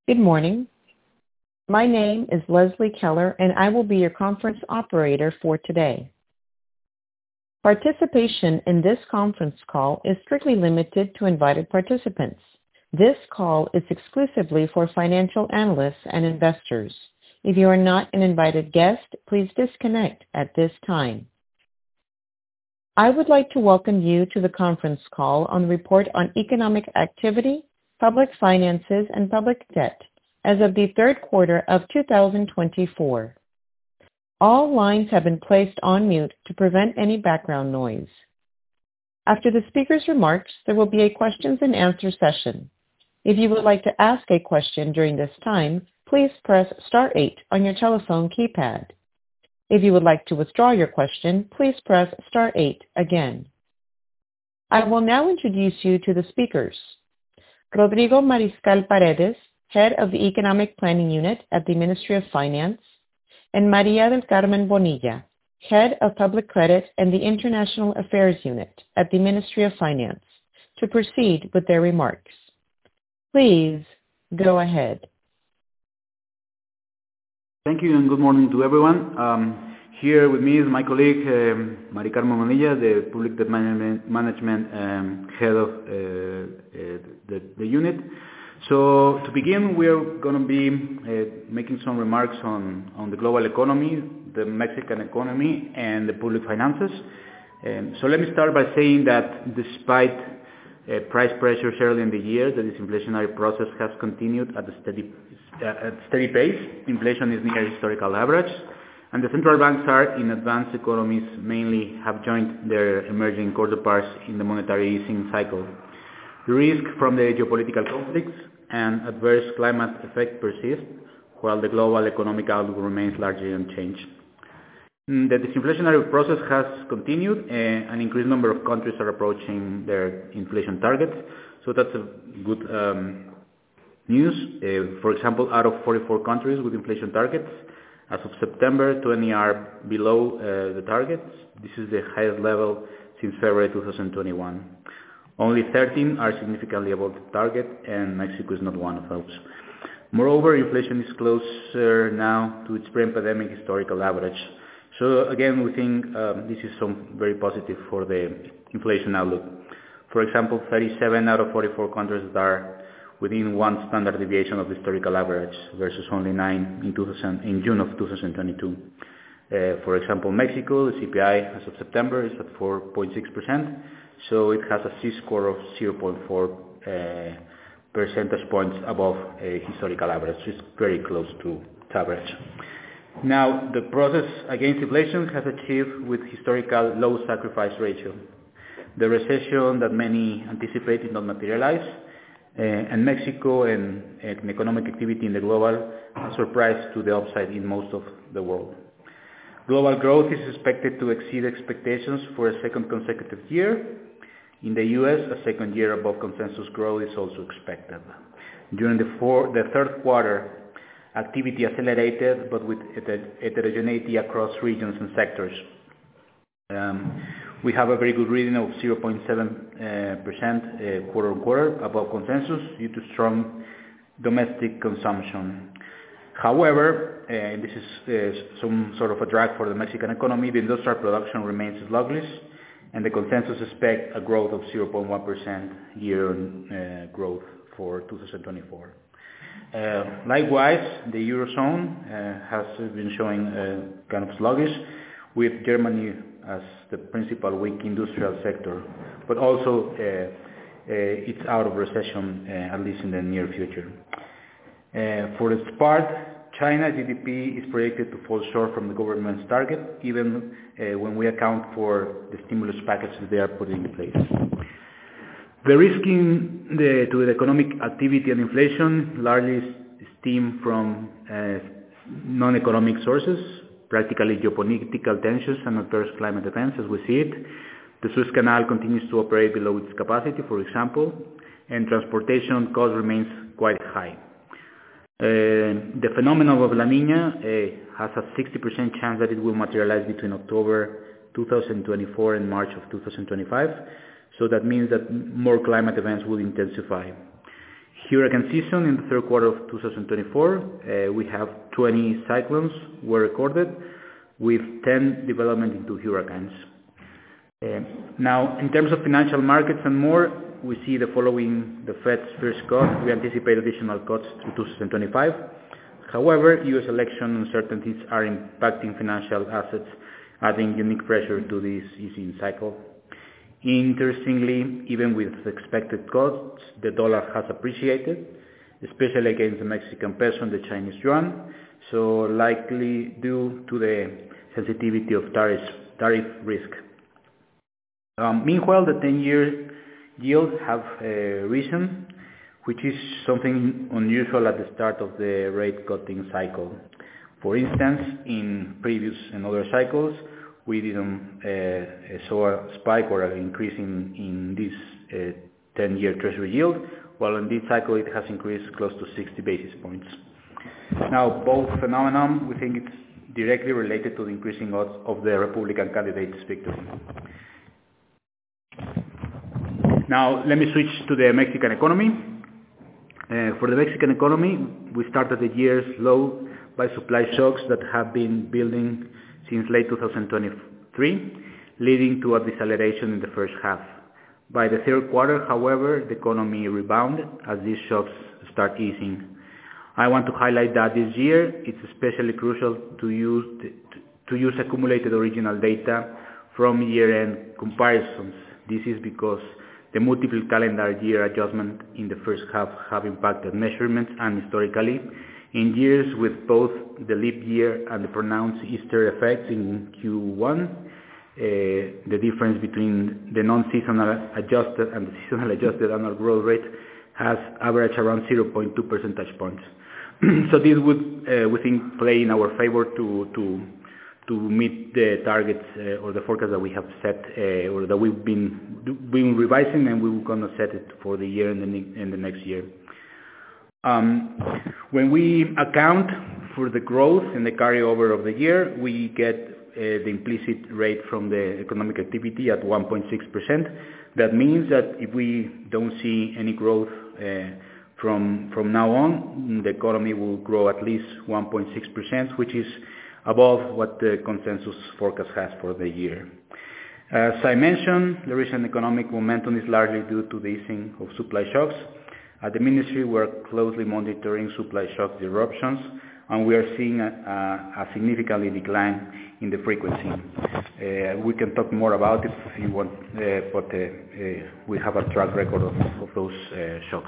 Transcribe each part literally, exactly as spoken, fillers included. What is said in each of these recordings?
Good morning. My name is Leslie Keller, and I will be your conference operator for today. Participation in this conference call is strictly limited to invited participants. This call is exclusively for financial analysts and investors. If you are not an invited guest, please disconnect at this time. I would like to welcome you to the conference call on the report on economic activity, public finances, and public debt as of the third quarter of two thousand twenty-four. All lines have been placed on mute to prevent any background noise. After the speaker's remarks, there will be a questions and answer session. If you would like to ask a question during this time, please press star eight on your telephone keypad. If you would like to withdraw your question, please press star eight again. I will now introduce you to the speakers. Rodrigo Mariscal Paredes, Head of the Economic Planning Unit at the Ministry of Finance, and Maria del Carmen Bonilla, Head of Public Credit and the International Affairs Unit at the Ministry of Finance, to proceed with their remarks. Please go ahead. Thank you and good morning to everyone. Um, here with me is my colleague, um, Maria Carmen Bonilla, the Public Debt Management, management um, Head of uh, uh, the, the unit. So to begin, we are going to be uh, making some remarks on, on the global economy, the Mexican economy, and the public finances. Um, so let me start by saying that despite uh, price pressures early in the year, the disinflationary process has continued at a steady at steady pace. Inflation is near historical average, and the central banks are in advanced economies mainly have joined their emerging counterparts in the monetary easing cycle. The risk from the geopolitical conflicts and adverse climate effect persist, while the global economic outlook remains largely unchanged. The disinflationary process has continued. Uh, an increased number of countries are approaching their inflation targets, so that's a good um, news. Uh, for example, out of forty-four countries with inflation targets, as of September, twenty are below uh, the targets. This is the highest level since February two thousand twenty-one. Only thirteen are significantly above the target, and Mexico is not one of those. Moreover, inflation is closer now to its pre-pandemic historical average. So again, we think um, this is some very positive for the inflation outlook. For example, thirty-seven out of forty-four countries that are within one standard deviation of the historical average versus only nine in, two thousand, in June of two thousand twenty-two. Uh, for example, Mexico, the C P I as of September is at four point six percent, so it has a C-score of zero point four uh, percentage points above a historical average, which is very close to average. Now, the process against inflation has achieved with historical low sacrifice ratio. The recession that many anticipated did not materialize, Uh, and Mexico and, and economic activity in the global has surprised to the upside in most of the world. Global growth is expected to exceed expectations for a second consecutive year. In the U S, a second year above consensus growth is also expected. During the, four, the third quarter, activity accelerated, but with heterogeneity across regions and sectors. Um, We have a very good reading of zero point seven percent uh, uh, quarter on quarter above consensus due to strong domestic consumption. However, uh, and this is uh, some sort of a drag for the Mexican economy, the industrial production remains sluggish, and the consensus expects a growth of zero point one percent year uh, growth for two thousand twenty-four. Uh, likewise, the Eurozone uh, has been showing uh, kind of sluggish, with Germany as the principal weak industrial sector, but also uh, uh, it's out of recession, uh, at least in the near future. Uh, for its part, China's G D P is projected to fall short from the government's target, even uh, when we account for the stimulus package that they are putting in place. The risk in the, to the economic activity and inflation largely stem from uh, non-economic sources, practically geopolitical tensions and adverse climate events as we see it. The Suez Canal continues to operate below its capacity, for example, and transportation cost remains quite high. Uh, the phenomenon of La Niña uh, has a sixty percent chance that it will materialize between October two thousand twenty-four and March of two thousand twenty-five. So that means that more climate events will intensify. Hurricane season in the third quarter of two thousand twenty-four, uh, we have twenty cyclones were recorded, with ten development into hurricanes. Uh, now, in terms of financial markets and more, we see the following the Fed's first cut. We anticipate additional cuts through two thousand twenty-five. However, U S election uncertainties are impacting financial assets, adding unique pressure to this easing cycle. Interestingly, even with expected cuts, the dollar has appreciated, especially against the Mexican peso and the Chinese yuan, so likely due to the sensitivity of tariff, tariff risk. Um, meanwhile, the ten-year yields have uh, risen, which is something unusual at the start of the rate cutting cycle. For instance, in previous and other cycles, we didn't uh, saw a spike or an increase in, in this uh, ten-year treasury yield, while in this cycle it has increased close to sixty basis points. Now, both phenomenon, we think it's directly related to the increasing odds of the Republican candidate's victory. Now, let me switch to the Mexican economy. Uh, for the Mexican economy, we started the year slow by supply shocks that have been building since late two thousand twenty-three, leading to a deceleration in the first half. By the third quarter, however, the economy rebounded as these shocks start easing. I want to highlight that this year it's especially crucial to use to use accumulated original data from year-end comparisons. This is because the multiple calendar year adjustment in the first half have impacted measurements, and historically, in years with both the leap year and the pronounced Easter effects in Q one, uh, the difference between the non-seasonal adjusted and the seasonal adjusted annual growth rate has averaged around zero point two percentage points. So this would, uh, we think, play in our favor to to to meet the targets uh, or the forecast that we have set uh, or that we've been been revising, and we will gonna set it for the year and the, and the next year. Um, when we account for the growth and the carryover of the year, we get uh, the implicit rate from the economic activity at one point six percent. That means that if we don't see any growth uh, from from now on, the economy will grow at least one point six percent, which is above what the consensus forecast has for the year. As I mentioned, the recent economic momentum is largely due to the easing of supply shocks. At the ministry, we are closely monitoring supply shock disruptions, and we are seeing a, a, a significant decline in the frequency. Uh, we can talk more about it if you want, uh, but uh, uh, we have a track record of, of those uh, shocks.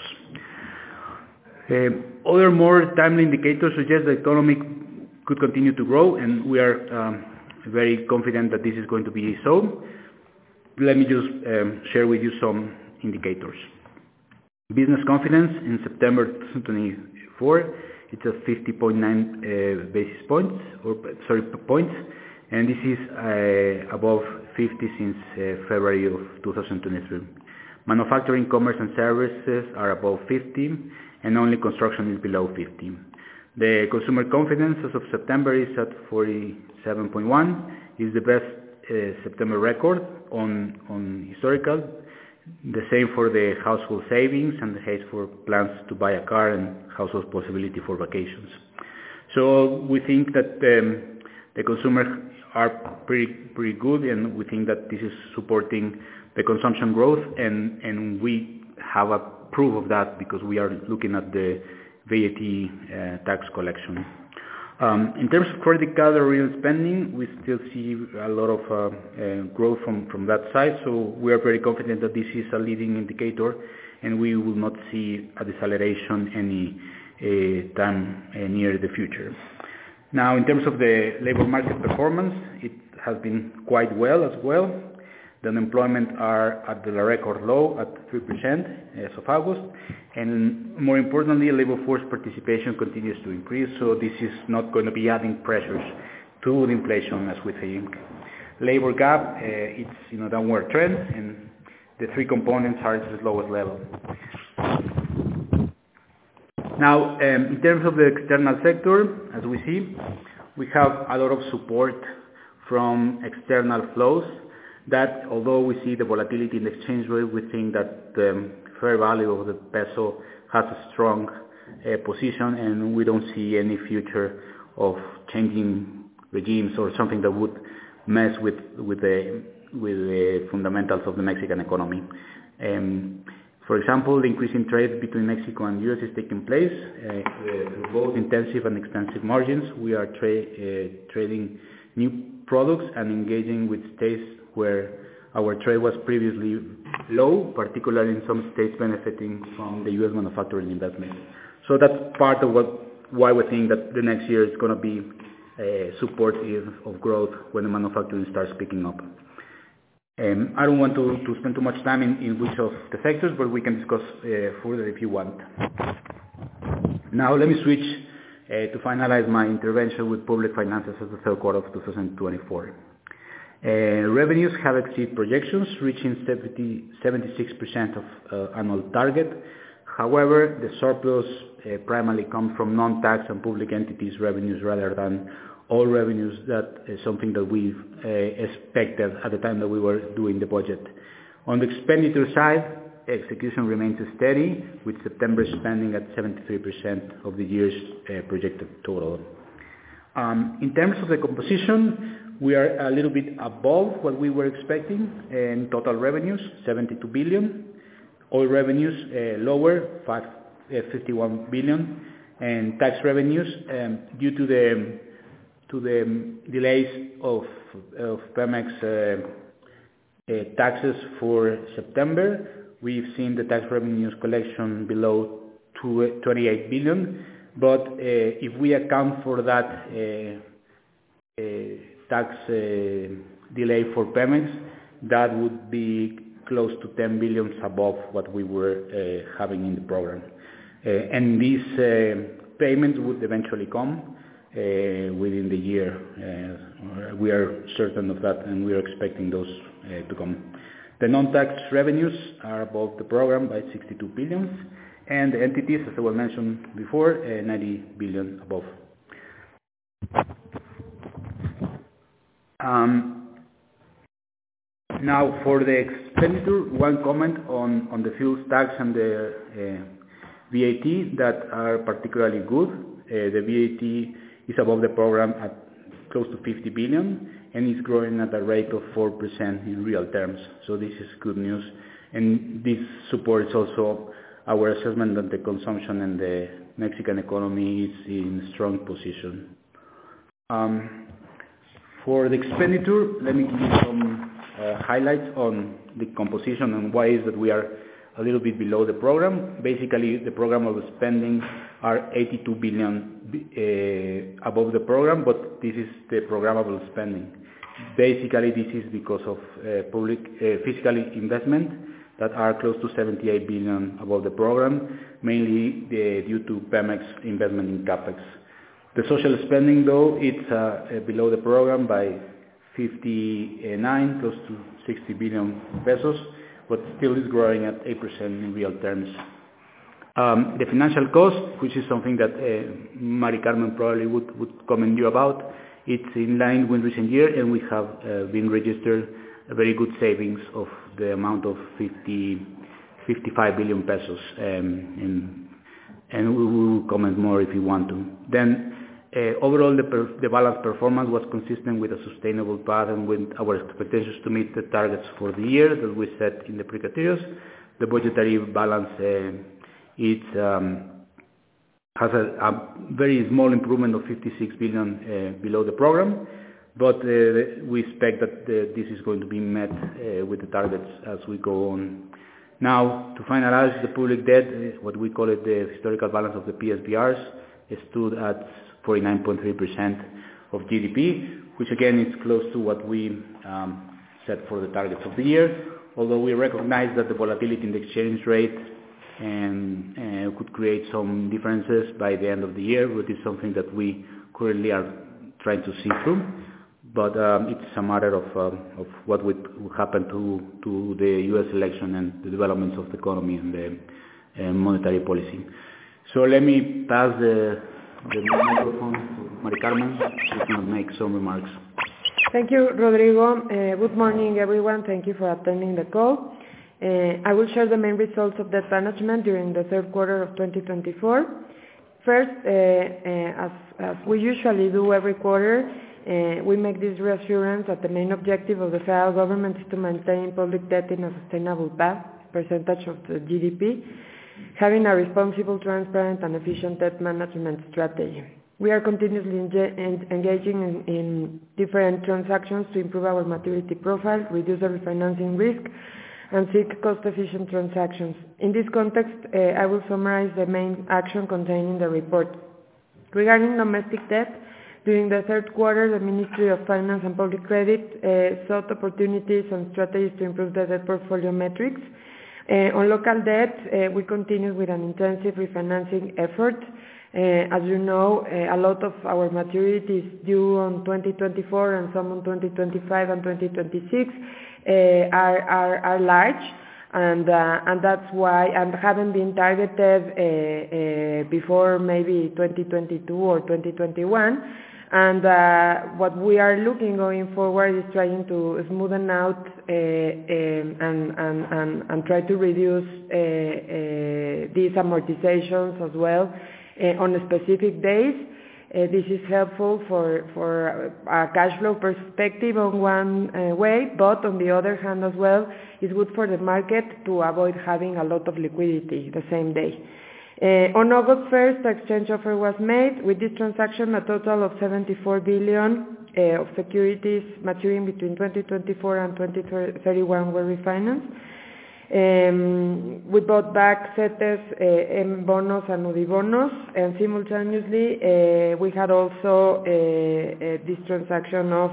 Uh, other more timely indicators suggest the economy could continue to grow, and we are um, very confident that this is going to be so. Let me just um, share with you some indicators. Business confidence in September twenty twenty-four, it's at fifty point nine uh, basis points, or sorry, points, and this is uh, above fifty since uh, February of two thousand twenty-three. Manufacturing, commerce, and services are above fifty, and only construction is below fifty. The consumer confidence as of September is at forty-seven point one, is the best uh, September record on, on historical. The same for the household savings and the case for plans to buy a car and household possibility for vacations. So we think that um, the consumers are pretty pretty good, and we think that this is supporting the consumption growth, and, and we have a proof of that because we are looking at the V A T uh, tax collection. Um, in terms of credit card or real spending, we still see a lot of uh, uh, growth from, from that side, so we are very confident that this is a leading indicator, and we will not see a deceleration any uh, time uh, near the future. Now, in terms of the labor market performance, it has been quite well as well. The unemployment are at the record low at three percent as of August, and more importantly, labor force participation continues to increase, so this is not going to be adding pressures to the inflation as we think. Labor gap, uh, it's in a downward trend, and the three components are at the lowest level. Now, um, in terms of the external sector, as we see, we have a lot of support from external flows, that although we see the volatility in the exchange rate, we think that the fair value of the peso has a strong uh, position, and we don't see any future of changing regimes or something that would mess with with the with the fundamentals of the Mexican economy. Um, for example, the increase in trade between Mexico and U S is taking place uh, through both intensive and extensive margins. We are tra- uh, trading new products and engaging with states where our trade was previously low, particularly in some states benefiting from the U S manufacturing investment. So that's part of what, why we think that the next year is going to be uh, supportive of growth when the manufacturing starts picking up. Um, I don't want to, to spend too much time in, in which of the sectors, but we can discuss uh, further if you want. Now let me switch uh, to finalize my intervention with public finances as the third quarter of two thousand twenty-four. Uh, revenues have exceeded projections, reaching seventy, seventy-six percent of uh, annual target. However, the surplus uh, primarily comes from non-tax and public entities revenues rather than all revenues. That is something that we uh, expected at the time that we were doing the budget. On the expenditure side, execution remains steady, with September spending at seventy-three percent of the year's uh, projected total. Um, in terms of the composition, we are a little bit above what we were expecting in total revenues, seventy-two billion. Oil revenues uh, lower, five, uh, fifty-one billion, and tax revenues um, due to the to the delays of of Pemex uh, uh, taxes for September. We've seen the tax revenues collection below twenty-eight billion, but uh, if we account for that uh, uh, tax uh, delay for Pemex, that would be close to ten billion above what we were uh, having in the program. Uh, and these uh, payments would eventually come uh, within the year. Uh, we are certain of that, and we are expecting those uh, to come. The non-tax revenues are above the program by sixty-two billion, and the entities, as I was mentioned before, uh, ninety billion above. Um, Now, for the expenditure, one comment on, on the fuels tax and the uh, V A T that are particularly good. Uh, the V A T is above the program at close to fifty billion and is growing at a rate of four percent in real terms. So this is good news. And this supports also our assessment that the consumption and the Mexican economy is in strong position. Um, for the expenditure, let me give you some Uh, highlights on the composition and why is that we are a little bit below the program. Basically, the program of spending are eighty-two billion uh, above the program, but this is the programmable spending. Basically, this is because of uh, public uh, fiscal investment that are close to seventy-eight billion above the program, mainly the, due to Pemex investment in CAPEX. The social spending, though, it's uh, below the program by fifty-nine, close to sixty billion pesos, but still is growing at eight percent in real terms. Um, the financial cost, which is something that uh, Mari Carmen probably would, would comment you about, it's in line with recent year, and we have uh, been registered a very good savings of the amount of fifty, fifty-five billion pesos, um, and, and we will comment more if you want to. Then, Uh, overall, the, per, the balanced performance was consistent with a sustainable path and with our expectations to meet the targets for the year that we set in the pre-criterias. The budgetary balance uh, it, um, has a, a very small improvement of fifty-six billion uh, below the program, but uh, we expect that uh, this is going to be met uh, with the targets as we go on. Now, to finalize the public debt, uh, what we call it the historical balance of the P S B Rs, stood at forty-nine point three percent of G D P, which again is close to what we um, set for the targets of the year, although we recognize that the volatility in the exchange rate and, uh, could create some differences by the end of the year, which is something that we currently are trying to see through. But um, it's a matter of, um, of what would happen to, to the U S election and the developments of the economy and the uh, monetary policy. So let me pass the the microphone to Mari Carmen, who can make some remarks. Thank you, Rodrigo. Uh, good morning, everyone. Thank you for attending the call. Uh, I will share the main results of debt management during the third quarter of twenty twenty-four. First, uh, uh, as, as we usually do every quarter, uh, we make this reassurance that the main objective of the federal government is to maintain public debt in a sustainable path, percentage of the G D P, having a responsible, transparent, and efficient debt management strategy. We are continuously enga- engaging in, in different transactions to improve our maturity profile, reduce the refinancing risk, and seek cost-efficient transactions. In this context, uh, I will summarize the main action contained in the report. Regarding domestic debt, during the third quarter, the Ministry of Finance and Public Credit uh, sought opportunities and strategies to improve the debt portfolio metrics. Uh, on local debt, uh, we continued with an intensive refinancing effort. Uh, as you know, uh, a lot of our maturities due on twenty twenty-four and some on twenty twenty-five and twenty twenty-six uh, are, are, are large, and, uh, and that's why, and haven't been targeted uh, uh, before maybe twenty twenty-two or twenty twenty-one. And uh, what we are looking going forward is trying to smoothen out uh, um, and, and, and, and try to reduce uh, uh, these amortizations as well uh, on specific days. Uh, this is helpful for, for a cash flow perspective on one uh, way, but on the other hand as well, it's good for the market to avoid having a lot of liquidity the same day. Uh, on August first, the exchange offer was made. With this transaction, a total of seventy-four billion uh, of securities maturing between twenty twenty-four and twenty thirty-one were refinanced. Um, we bought back CETES, uh, M bonos and UDIBonos, and simultaneously uh, we had also uh, uh, this transaction of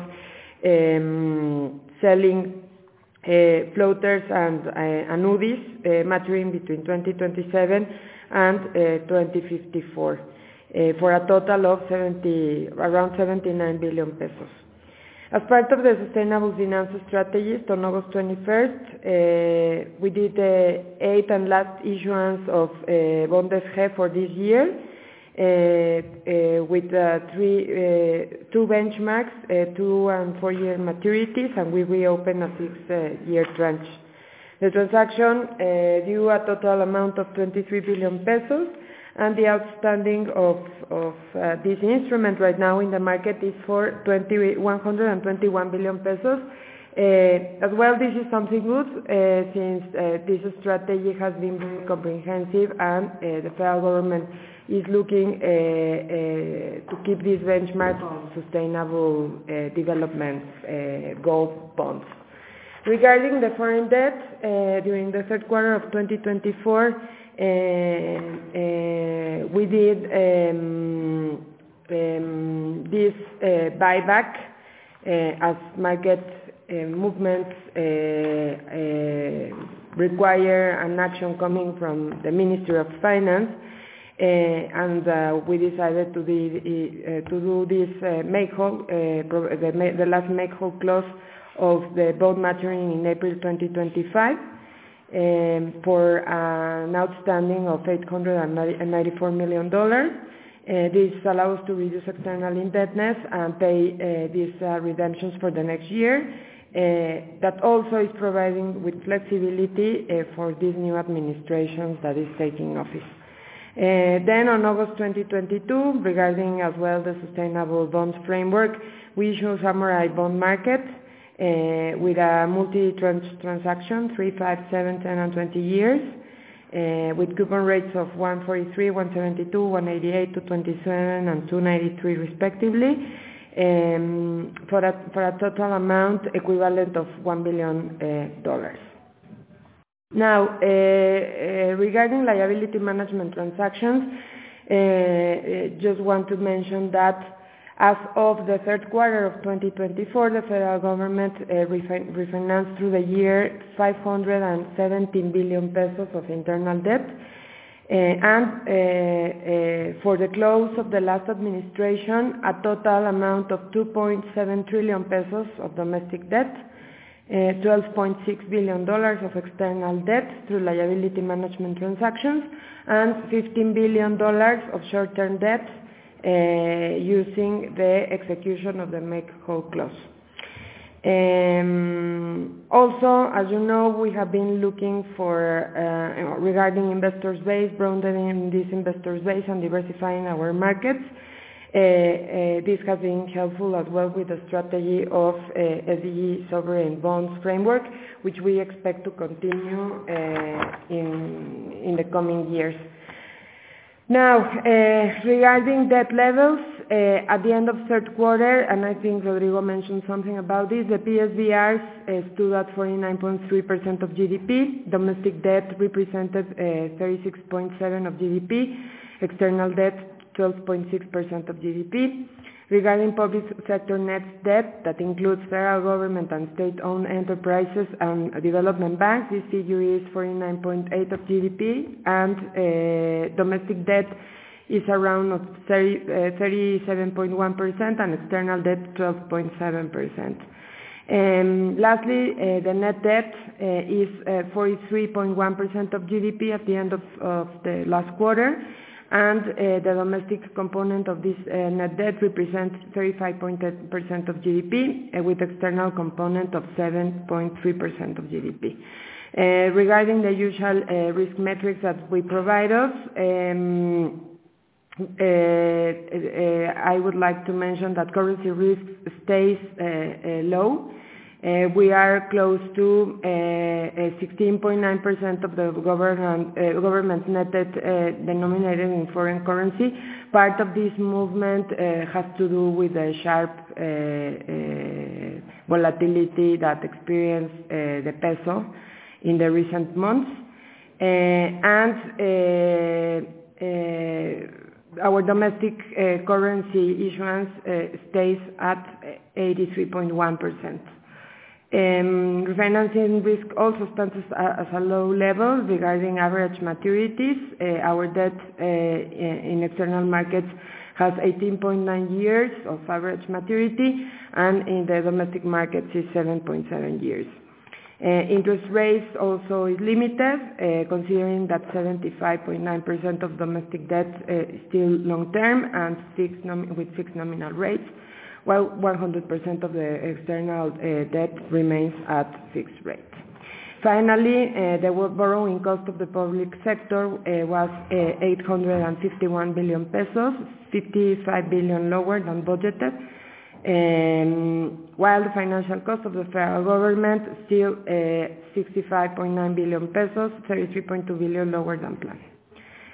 um, selling uh, floaters and, uh, and U D Is uh, maturing between twenty twenty-seven and uh, twenty fifty-four uh, for a total of seventy, around seventy-nine billion pesos. As part of the Sustainable Finance Strategist, on August twenty-first, uh, we did the eighth and last issuance of uh, Bondes G for this year, uh, uh, with uh, three, uh, two benchmarks, uh, two and four-year maturities, and we reopened a six-year uh, tranche. The transaction uh, due a total amount of twenty-three billion pesos, and the outstanding of, of uh, this instrument right now in the market is for one hundred twenty-one billion pesos. Uh, as well, this is something good uh, since uh, this strategy has been very comprehensive, and uh, the federal government is looking uh, uh, to keep this benchmark of sustainable uh, development uh, goal bonds. Regarding the foreign debt, uh, during the third quarter of twenty twenty-four, uh, uh, we did um, um, this uh, buyback uh, as market uh, movements uh, uh, require an action coming from the Ministry of Finance, uh, and uh, we decided to, de- uh, to do this uh, make-whole, uh, the, the last make-whole clause of the bond maturing in April twenty twenty-five um, for an outstanding of eight hundred ninety-four million dollars. Uh, this allows us to reduce external indebtedness and pay uh, these uh, redemptions for the next year. Uh, that also is providing with flexibility uh, for this new administration that is taking office. Uh, then on August twenty twenty-two, regarding as well the sustainable bonds framework, we issue Samurai bond market Uh, with a multi-tranche transaction, three, five, seven, ten, and twenty years, uh, with coupon rates of one forty-three, one seventy-two, one eighty-eight, two twenty-seven, and two ninety-three respectively, um, for, a, for a total amount equivalent of one billion dollars. Uh, now, uh, uh, regarding liability management transactions, uh, uh, just want to mention that as of the third quarter of twenty twenty-four, the federal government uh, refi- refinanced through the year five hundred seventeen billion pesos of internal debt, uh, and uh, uh, for the close of the last administration, a total amount of two point seven trillion pesos of domestic debt, uh, twelve point six billion dollars of external debt through liability management transactions, and fifteen billion dollars of short-term debt Uh, using the execution of the make-whole clause. Um, Also, as you know, we have been looking for, uh, regarding investors base, broadening this investors base and diversifying our markets. Uh, uh, this has been helpful as well with the strategy of uh, S D G sovereign bonds framework, which we expect to continue uh, in, in the coming years. Now, uh, regarding debt levels, uh, at the end of third quarter, and I think Rodrigo mentioned something about this, the P S B Rs uh, stood at forty-nine point three percent of G D P, domestic debt represented uh, thirty-six point seven percent of G D P, external debt twelve point six percent of G D P. Regarding public sector net debt, that includes federal government and state-owned enterprises and development banks, this figure is forty-nine point eight percent of G D P, and uh, domestic debt is around thirty-seven point one percent and external debt twelve point seven percent. Um, lastly, uh, the net debt uh, is uh, forty-three point one percent of G D P at the end of, of the last quarter, and uh, the domestic component of this uh, net debt represents thirty-five point eight percent of G D P, uh, with external component of seven point three percent of G D P. Uh, regarding the usual uh, risk metrics that we provide us, um, uh, uh, I would like to mention that currency risk stays uh, uh, low. Uh, we are close to uh, sixteen point nine percent of the government, uh, government net debt uh, denominated in foreign currency. Part of this movement uh, has to do with the sharp uh, uh, volatility that experienced uh, the peso in the recent months. Uh, and uh, uh, our domestic uh, currency issuance uh, stays at eighty-three point one percent. Um, refinancing risk also stands as, as a low level regarding average maturities. Uh, our debt uh, in external markets has eighteen point nine years of average maturity, and in the domestic markets is seven point seven years. Uh, interest rates also is limited, uh, considering that seventy-five point nine percent of domestic debt uh, is still long-term and fixed nom- with fixed nominal rates, while one hundred percent of the external uh, debt remains at fixed rate. Finally, uh, the borrowing cost of the public sector uh, was uh, eight hundred fifty-one billion pesos, fifty-five billion lower than budgeted, um, while the financial cost of the federal government still uh, sixty-five point nine billion pesos, thirty-three point two billion lower than planned.